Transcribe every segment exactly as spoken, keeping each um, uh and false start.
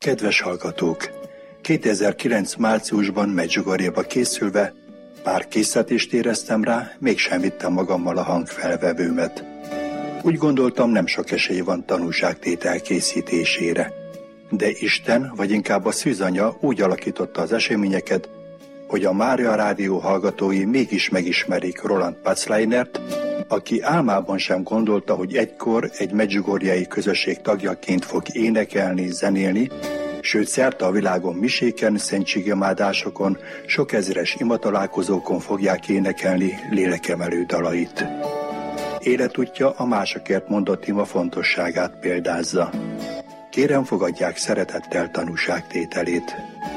Kedves hallgatók! kétezer-kilenc márciusban Medjugorjéba készülve pár késztetést éreztem rá, mégsem vittem magammal a hangfelvevőmet. Úgy gondoltam, nem sok esély van tanúságtétel készítésére. De Isten, vagy inkább a szűzanya úgy alakította az eseményeket, hogy a Mária Rádió hallgatói mégis megismerik Roland Pacleinert, aki álmában sem gondolta, hogy egykor egy medjugorjei közösség tagjaként fog énekelni, zenélni, sőt szerte a világon miséken, szentségemádásokon, sok ezeres imatalálkozókon fogják énekelni lélekemelő dalait. Életútja a másokért mondott ima fontosságát példázza. Kérem, fogadják szeretettel tanúságtételét.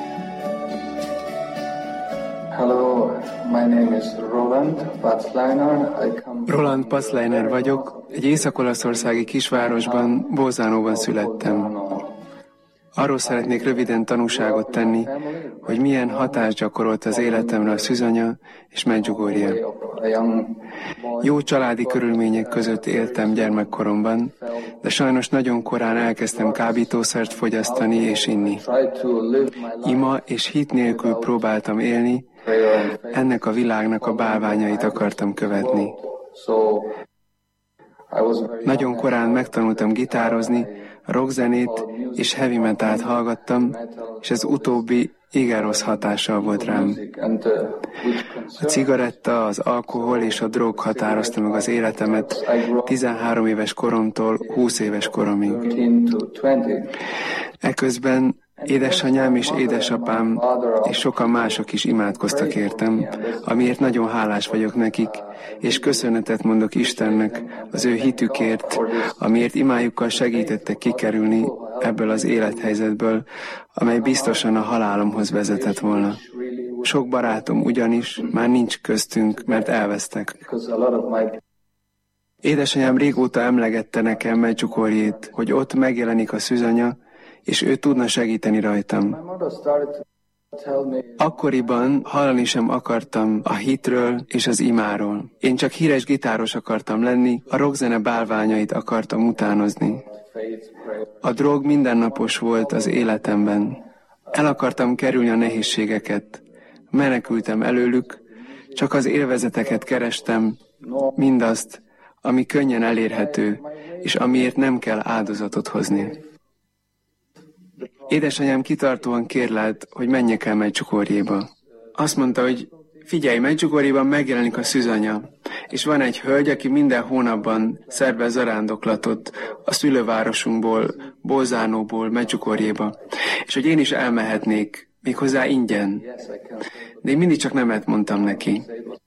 Hello, my name is Roland Pacleiner. I come Roland Pacleiner vagyok, egy észak-olaszországi kisvárosban, Bolzánóban születtem. Arról szeretnék röviden tanúságot tenni, hogy milyen hatást gyakorolt az életemre a szűzanya és Medjugorje. Jó családi körülmények között éltem gyermekkoromban, de sajnos nagyon korán elkezdtem kábítószert fogyasztani és inni. Ima és hit nélkül próbáltam élni, ennek a világnak a bálványait akartam követni. Nagyon korán megtanultam gitározni, rockzenét és heavy metalt hallgattam, és ez utóbbi igen rossz hatással volt rám. A cigaretta, az alkohol és a drog határozta meg az életemet tizenhárom éves koromtól húsz éves koromig. Eközben édesanyám és édesapám és sokan mások is imádkoztak értem, amiért nagyon hálás vagyok nekik, és köszönetet mondok Istennek az ő hitükért, amiért imájukkal segítettek kikerülni ebből az élethelyzetből, amely biztosan a halálomhoz vezetett volna. Sok barátom ugyanis már nincs köztünk, mert elvesztek. Édesanyám régóta emlegette nekem Medjugorjét, hogy ott megjelenik a szűzanya, és ő tudna segíteni rajtam. Akkoriban hallani sem akartam a hitről és az imáról. Én csak híres gitáros akartam lenni, a rockzene bálványait akartam utánozni. A drog mindennapos volt az életemben. El akartam kerülni a nehézségeket. Menekültem előlük, csak az élvezeteket kerestem, mindazt, ami könnyen elérhető, és amiért nem kell áldozatot hozni. Édesanyám kitartóan kérlelt, hogy menjek el Medjugorjéba. Azt mondta, hogy figyelj, Medjugorjéban megjelenik a szűzanya, és van egy hölgy, aki minden hónapban szervez zarándoklatot a szülővárosunkból, Bolzánóból Medjugorjéba, és hogy én is elmehetnék, méghozzá ingyen. De én mindig csak nemet mondtam neki.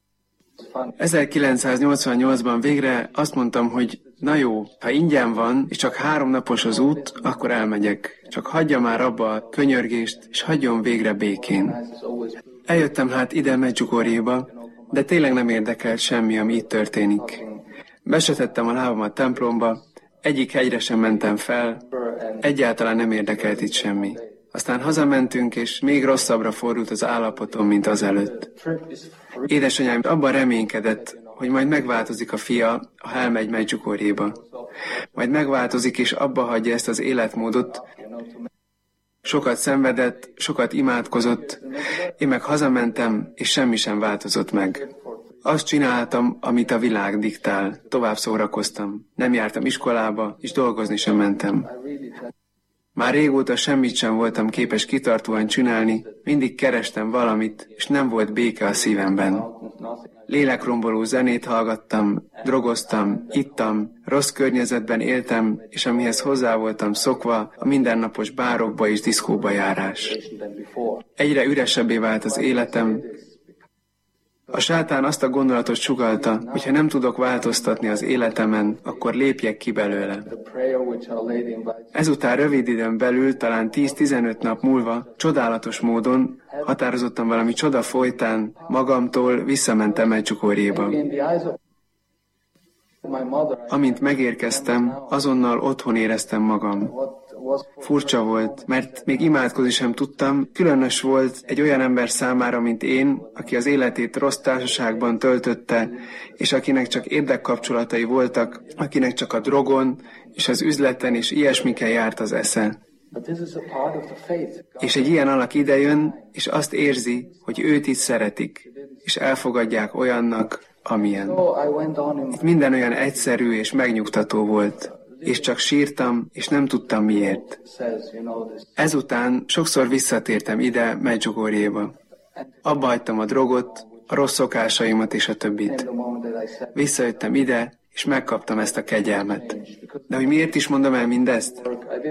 ezerkilencszáznyolcvannyolcban végre azt mondtam, hogy na jó, ha ingyen van, és csak három napos az út, akkor elmegyek. Csak hagyja már abba a könyörgést, és hagyjon végre békén. Eljöttem hát ide Medjugorjéba, de tényleg nem érdekelt semmi, ami itt történik. Besetettem a lábam a templomba, egyik hegyre sem mentem fel, egyáltalán nem érdekelt itt semmi. Aztán hazamentünk, és még rosszabbra fordult az állapotom, mint azelőtt. Édesanyám abban reménykedett, hogy majd megváltozik a fia, ha elmegy Medjugorjéba. Majd megváltozik, és abba hagyja ezt az életmódot. Sokat szenvedett, sokat imádkozott, én meg hazamentem, és semmi sem változott meg. Azt csináltam, amit a világ diktál, tovább szórakoztam. Nem jártam iskolába, és dolgozni sem mentem. Már régóta semmit sem voltam képes kitartóan csinálni, mindig kerestem valamit, és nem volt béke a szívemben. Lélekromboló zenét hallgattam, drogoztam, ittam, rossz környezetben éltem, és amihez hozzá voltam szokva, a mindennapos bárokba és diszkóba járás. Egyre üresebbé vált az életem. A sátán azt a gondolatot sugallta, hogy ha nem tudok változtatni az életemen, akkor lépjek ki belőle. Ezután rövid időn belül, talán tíz-tizenöt nap múlva, csodálatos módon, határozottan valami csoda folytán, magamtól visszamentem Medjugorjéba. Amint megérkeztem, azonnal otthon éreztem magam. Furcsa volt, mert még imádkozni sem tudtam, különös volt egy olyan ember számára, mint én, aki az életét rossz társaságban töltötte, és akinek csak érdekkapcsolatai voltak, akinek csak a drogon és az üzleten és ilyesmiken járt az esze. És egy ilyen alak idejön, és azt érzi, hogy őt itt szeretik, és elfogadják olyannak, amilyen. Itt minden olyan egyszerű és megnyugtató volt, és csak sírtam, és nem tudtam miért. Ezután sokszor visszatértem ide, Medjugorjéba. Abba hagytam a drogot, a rossz szokásaimat és a többit. Visszajöttem ide, és megkaptam ezt a kegyelmet. De hogy miért is mondom el mindezt?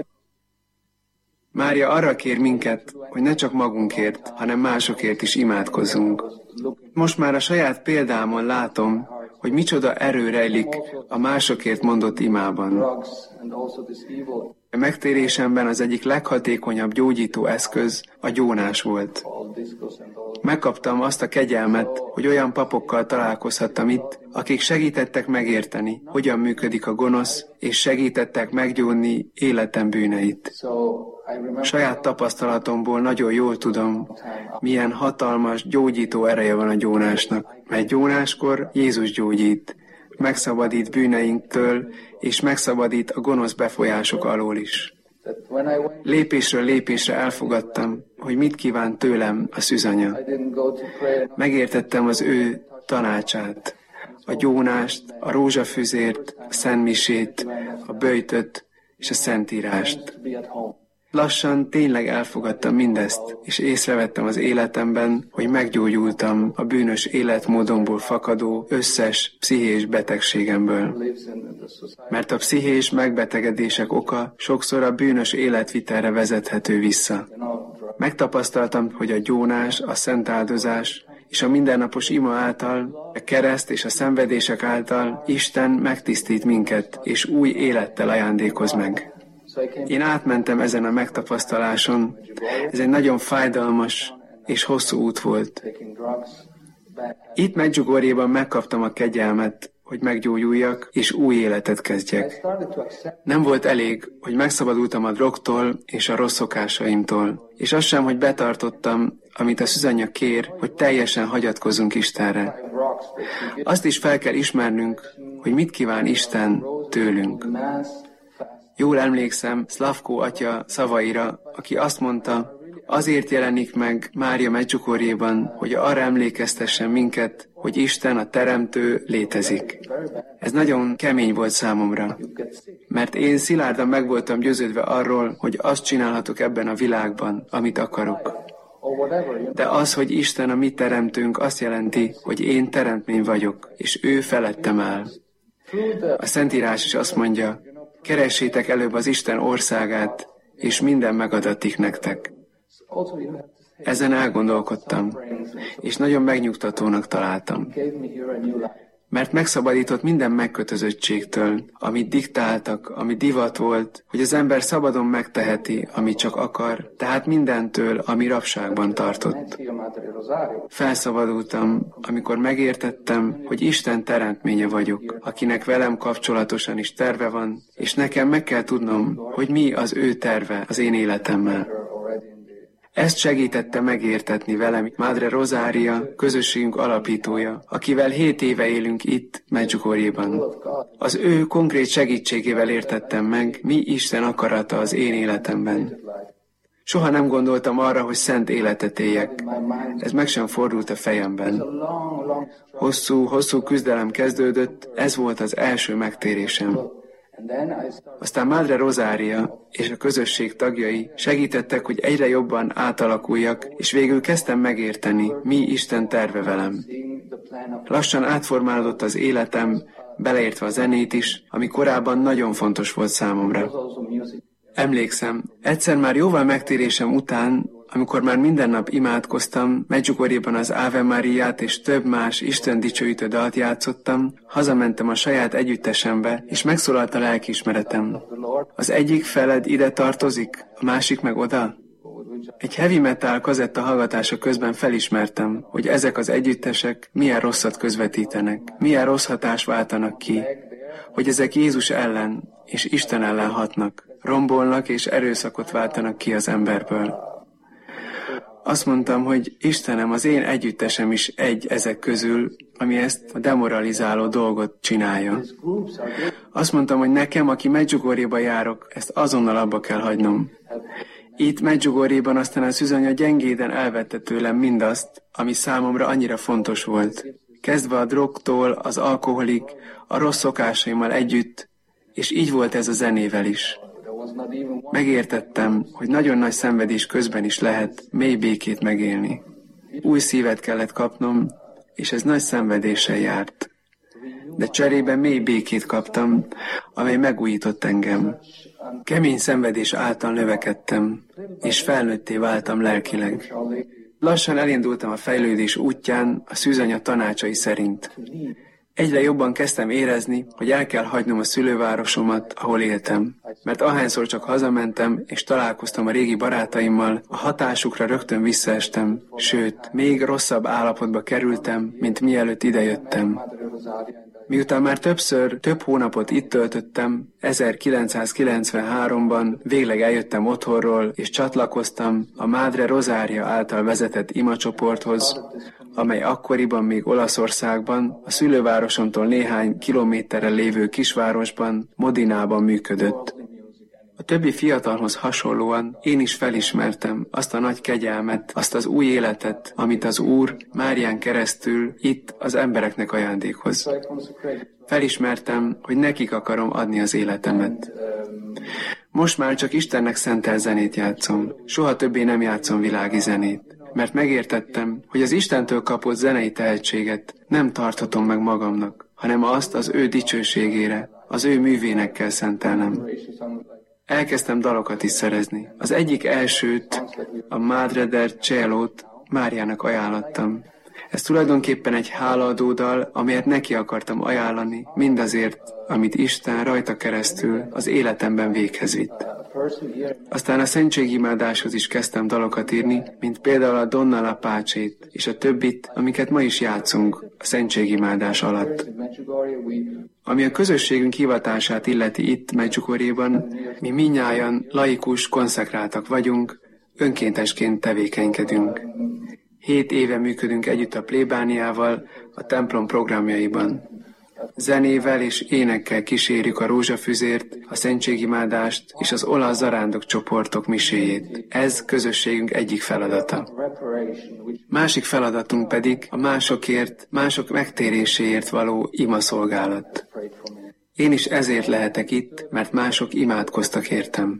Mária arra kér minket, hogy ne csak magunkért, hanem másokért is imádkozzunk. Most már a saját példámon látom, hogy micsoda erő rejlik a másokért mondott imában. A megtérésemben az egyik leghatékonyabb gyógyító eszköz a gyónás volt. Megkaptam azt a kegyelmet, hogy olyan papokkal találkozhattam itt, akik segítettek megérteni, hogyan működik a gonosz, és segítettek meggyónni életem bűneit. Saját tapasztalatomból nagyon jól tudom, milyen hatalmas gyógyító ereje van a gyónásnak, mert gyónáskor Jézus gyógyít, megszabadít bűneinktől, és megszabadít a gonosz befolyások alól is. Lépésről lépésre elfogadtam, hogy mit kíván tőlem a szűzanya. Megértettem az ő tanácsát, a gyónást, a rózsafüzért, a szentmisét, a böjtöt és a szentírást. Lassan tényleg elfogadtam mindezt, és észrevettem az életemben, hogy meggyógyultam a bűnös életmódomból fakadó összes pszichés betegségemből. Mert a pszichés megbetegedések oka sokszor a bűnös életvitelre vezethető vissza. Megtapasztaltam, hogy a gyónás, a szentáldozás és a mindennapos ima által, a kereszt és a szenvedések által Isten megtisztít minket, és új élettel ajándékoz meg. Én átmentem ezen a megtapasztaláson, ez egy nagyon fájdalmas és hosszú út volt. Itt Medjugorjéban megkaptam a kegyelmet, hogy meggyógyuljak és új életet kezdjek. Nem volt elég, hogy megszabadultam a drogtól és a rossz szokásaimtól, és az sem, hogy betartottam, amit a szűzanya kér, hogy teljesen hagyatkozzunk Istenre. Azt is fel kell ismernünk, hogy mit kíván Isten tőlünk. Jól emlékszem Szlavkó atya szavaira, aki azt mondta, azért jelenik meg Mária Medjugorjéban, hogy arra emlékeztessen minket, hogy Isten, a Teremtő létezik. Ez nagyon kemény volt számomra, mert én szilárdan meg voltam győződve arról, hogy azt csinálhatok ebben a világban, amit akarok. De az, hogy Isten a mi teremtőnk, azt jelenti, hogy én teremtmény vagyok, és ő felettem áll. A Szentírás is azt mondja, keressétek előbb az Isten országát, és minden megadatik nektek. Ezen elgondolkodtam, és nagyon megnyugtatónak találtam. Mert megszabadított minden megkötözöttségtől, amit diktáltak, ami divat volt, hogy az ember szabadon megteheti, amit csak akar, tehát mindentől, ami rabságban tartott. Felszabadultam, amikor megértettem, hogy Isten teremtménye vagyok, akinek velem kapcsolatosan is terve van, és nekem meg kell tudnom, hogy mi az ő terve az én életemmel. Ezt segítette megértetni velem Madre Rosaria, közösségünk alapítója, akivel hét éve élünk itt, Medjugorjéban. Az ő konkrét segítségével értettem meg, mi Isten akarata az én életemben. Soha nem gondoltam arra, hogy szent életet éljek. Ez meg sem fordult a fejemben. Hosszú, hosszú küzdelem kezdődött, ez volt az első megtérésem. Aztán Madre Rosaria és a közösség tagjai segítettek, hogy egyre jobban átalakuljak, és végül kezdtem megérteni, mi Isten terve velem. Lassan átformálódott az életem, beleértve a zenét is, ami korábban nagyon fontos volt számomra. Emlékszem, egyszer már jóval megtérésem után, amikor már minden nap imádkoztam, Medjugorjéban az Ave Mariát és több más Isten dicsőítő dalt játszottam, hazamentem a saját együttesembe, és megszólalt a lelkiismeretem. Az egyik feled ide tartozik, a másik meg oda? Egy heavy metal kazetta hallgatása közben felismertem, hogy ezek az együttesek milyen rosszat közvetítenek, milyen rossz hatást váltanak ki, hogy ezek Jézus ellen és Isten ellen hatnak, rombolnak és erőszakot váltanak ki az emberből. Azt mondtam, hogy Istenem, az én együttesem is egy ezek közül, ami ezt a demoralizáló dolgot csinálja. Azt mondtam, hogy nekem, aki Medjugorjéba járok, ezt azonnal abba kell hagynom. Itt Medjugorjéban aztán a szűzanya gyengéden elvette tőlem mindazt, ami számomra annyira fontos volt. Kezdve a drogtól, az alkoholig, a rossz szokásaimmal együtt, és így volt ez a zenével is. Megértettem, hogy nagyon nagy szenvedés közben is lehet mély békét megélni. Új szívet kellett kapnom, és ez nagy szenvedéssel járt. De cserébe mély békét kaptam, amely megújított engem. Kemény szenvedés által növekedtem, és felnőtté váltam lelkileg. Lassan elindultam a fejlődés útján a szűzanya tanácsai szerint. Egyre jobban kezdtem érezni, hogy el kell hagynom a szülővárosomat, ahol éltem. Mert ahányszor csak hazamentem, és találkoztam a régi barátaimmal, a hatásukra rögtön visszaestem, sőt, még rosszabb állapotba kerültem, mint mielőtt idejöttem. Miután már többször, több hónapot itt töltöttem, ezerkilencszázkilencvenháromban végleg eljöttem otthonról, és csatlakoztam a Madre Rosaria által vezetett imacsoporthoz, amely akkoriban még Olaszországban, a szülővárosomtól néhány kilométerre lévő kisvárosban, Modinában működött. A többi fiatalhoz hasonlóan én is felismertem azt a nagy kegyelmet, azt az új életet, amit az Úr Márián keresztül itt az embereknek ajándékhoz. Felismertem, hogy nekik akarom adni az életemet. Most már csak Istennek szentelt zenét játszom. Soha többé nem játszom világi zenét. Mert megértettem, hogy az Istentől kapott zenei tehetséget nem tarthatom meg magamnak, hanem azt az ő dicsőségére, az ő művének kell szentelnem. Elkezdtem dalokat is szerezni. Az egyik elsőt, a Madre del Cielót Máriának ajánlottam. Ez tulajdonképpen egy hálaadó dal, amelyet neki akartam ajánlani, mindazért, amit Isten rajta keresztül az életemben véghez vitt. Aztán a szentségimádáshoz is kezdtem dalokat írni, mint például a Donna la Pace-t és a többit, amiket ma is játszunk a szentségimádás alatt. Ami a közösségünk hivatását illeti itt, Medjugorjéban, mi mindnyájan laikus, konszekráltak vagyunk, önkéntesként tevékenykedünk. Hét éve működünk együtt a plébániával, a templom programjaiban. Zenével és énekkel kísérjük a rózsafüzért, a szentségimádást és az olasz zarándok csoportok miséjét. Ez közösségünk egyik feladata. Másik feladatunk pedig a másokért, mások megtéréséért való imaszolgálat. Én is ezért lehetek itt, mert mások imádkoztak értem.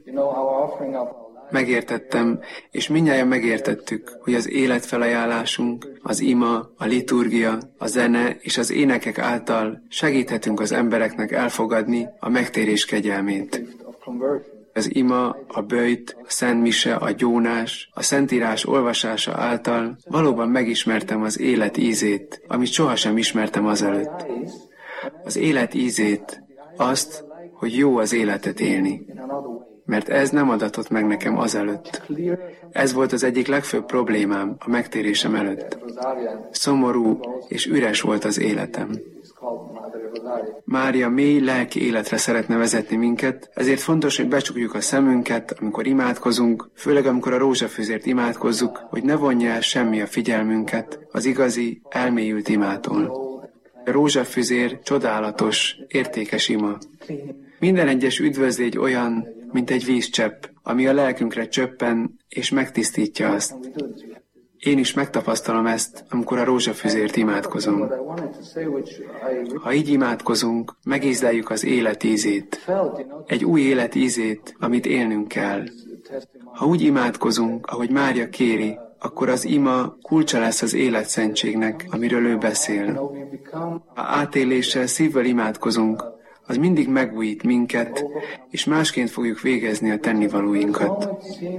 Megértettem, és mindnyájan megértettük, hogy az életfelajánlásunk, az ima, a liturgia, a zene és az énekek által segíthetünk az embereknek elfogadni a megtérés kegyelmét. Az ima, a böjt, a szent mise, a gyónás, a szentírás olvasása által valóban megismertem az élet ízét, amit sohasem ismertem azelőtt. Az élet ízét, azt, hogy jó az életet élni. Mert ez nem adatott meg nekem azelőtt. Ez volt az egyik legfőbb problémám a megtérésem előtt. Szomorú és üres volt az életem. Mária mély lelki életre szeretne vezetni minket, ezért fontos, hogy becsukjuk a szemünket, amikor imádkozunk, főleg amikor a rózsafüzért imádkozzuk, hogy ne vonja el semmi a figyelmünket az igazi, elmélyült imától. A rózsafüzér csodálatos, értékes ima. Minden egyes üdvözlégy olyan, mint egy vízcsepp, ami a lelkünkre csöppen és megtisztítja azt. Én is megtapasztalom ezt, amikor a rózsafüzért imádkozom. Ha így imádkozunk, megízleljük az élet ízét. Egy új élet ízét, amit élnünk kell. Ha úgy imádkozunk, ahogy Mária kéri, akkor az ima kulcsa lesz az életszentségnek, amiről ő beszél. Ha átéléssel, szívvel imádkozunk, az mindig megújít minket, és másként fogjuk végezni a tennivalóinkat.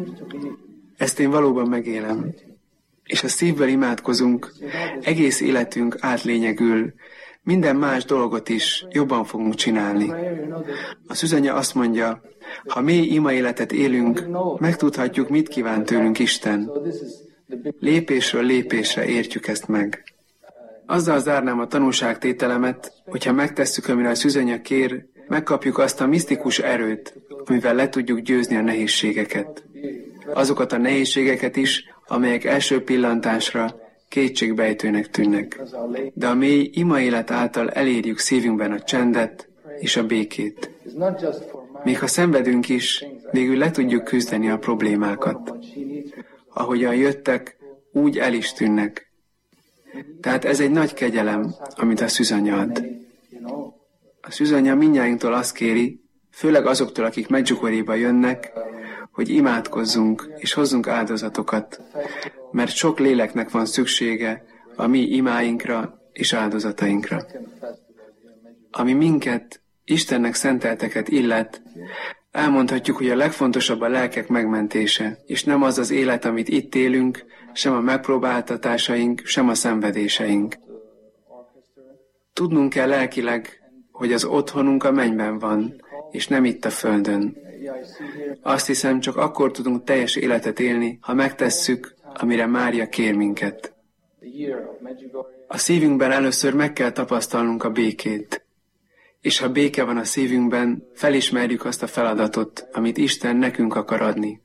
Ezt én valóban megélem. És ha szívvel imádkozunk, egész életünk átlényegül, minden más dolgot is jobban fogunk csinálni. A szűzanya azt mondja, ha mély ima életet élünk, megtudhatjuk, mit kíván tőlünk Isten. Lépésről lépésre értjük ezt meg. Azzal zárnám a tanúságtételemet, hogyha megtesszük, amire a szűzanya kér, megkapjuk azt a misztikus erőt, amivel le tudjuk győzni a nehézségeket. Azokat a nehézségeket is, amelyek első pillantásra kétségbejtőnek tűnnek. De a mély imaélet által elérjük szívünkben a csendet és a békét. Még ha szenvedünk is, végül le tudjuk küzdeni a problémákat. Ahogyan jöttek, úgy el is tűnnek. Tehát ez egy nagy kegyelem, amit a szűzanya ad. A szűzanya mindnyájunktól azt kéri, főleg azoktól, akik Medjugorjéba jönnek, hogy imádkozzunk és hozzunk áldozatokat, mert sok léleknek van szüksége a mi imáinkra és áldozatainkra. Ami minket, Istennek szentelteket illet, elmondhatjuk, hogy a legfontosabb a lelkek megmentése, és nem az az élet, amit itt élünk, sem a megpróbáltatásaink, sem a szenvedéseink. Tudnunk kell lelkileg, hogy az otthonunk a mennyben van, és nem itt a földön. Azt hiszem, csak akkor tudunk teljes életet élni, ha megtesszük, amire Mária kér minket. A szívünkben először meg kell tapasztalnunk a békét. És ha béke van a szívünkben, felismerjük azt a feladatot, amit Isten nekünk akar adni.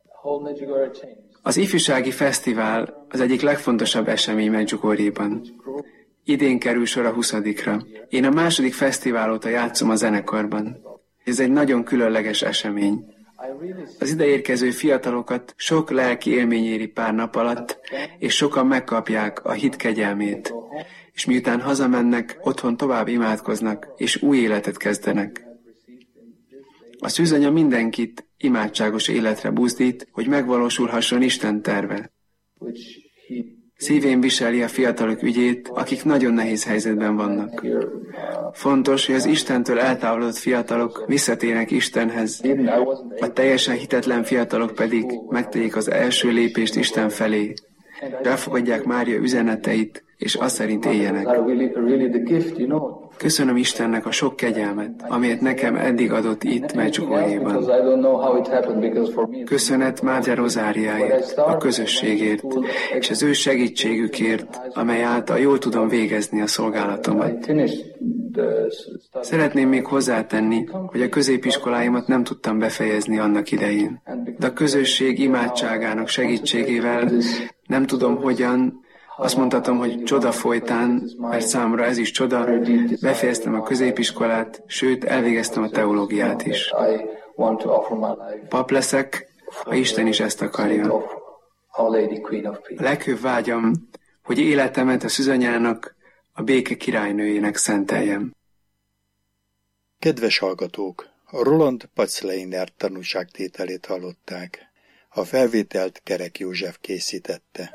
Az ifjúsági fesztivál az egyik legfontosabb esemény Medjugorjéban. Idén kerül sor a huszadikra. Én a második fesztivál óta játszom a zenekarban. Ez egy nagyon különleges esemény. Az ideérkező fiatalokat sok lelki élmény éri pár nap alatt, és sokan megkapják a hit kegyelmét. És miután hazamennek, otthon tovább imádkoznak, és új életet kezdenek. A szűzanya mindenkit imádságos életre buzdít, hogy megvalósulhasson Isten terve. Szívén viseli a fiatalok ügyét, akik nagyon nehéz helyzetben vannak. Fontos, hogy az Istentől eltávolodott fiatalok visszatérnek Istenhez, a teljesen hitetlen fiatalok pedig megtegyék az első lépést Isten felé, elfogadják Mária üzeneteit, és azt szerint éljenek. Köszönöm Istennek a sok kegyelmet, amelyet nekem eddig adott itt Medjugorjéban. Köszönet Mária rozáriáért, a közösségért, és az ő segítségükért, amely által jól tudom végezni a szolgálatomat. Szeretném még hozzátenni, hogy a középiskoláimat nem tudtam befejezni annak idején. De a közösség imádságának segítségével nem tudom hogyan, azt mondhatom, hogy csoda folytán, mert számomra ez is csoda, befejeztem a középiskolát, sőt, elvégeztem a teológiát is. Pap leszek, ha Isten is ezt akarja. A leghőbb vágyam, hogy életemet a szűzanyának, a béke királynőjének szenteljem. Kedves hallgatók, Roland Pacleiner tanúságtételét hallották. A felvételt Kerek József készítette.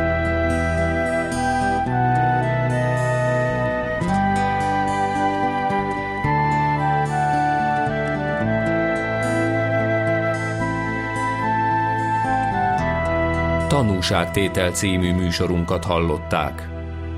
Tanúságtétel című műsorunkat hallották.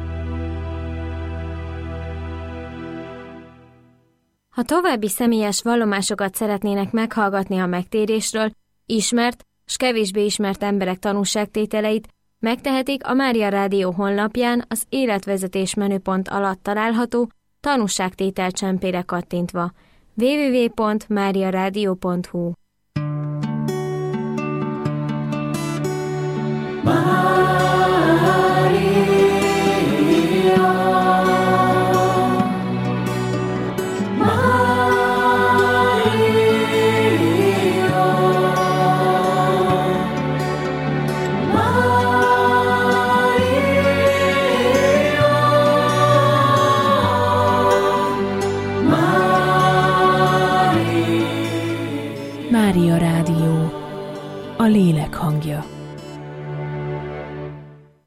Ha további személyes vallomásokat szeretnének meghallgatni a megtérésről, ismert s kevésbé ismert emberek tanúságtételeit, megtehetik a Mária Rádió honlapján az életvezetés menüpont alatt található tanúságtétel csempére kattintva. double-u double-u double-u pont mária rádió pont hu Mária Rádió, a lélek hangja.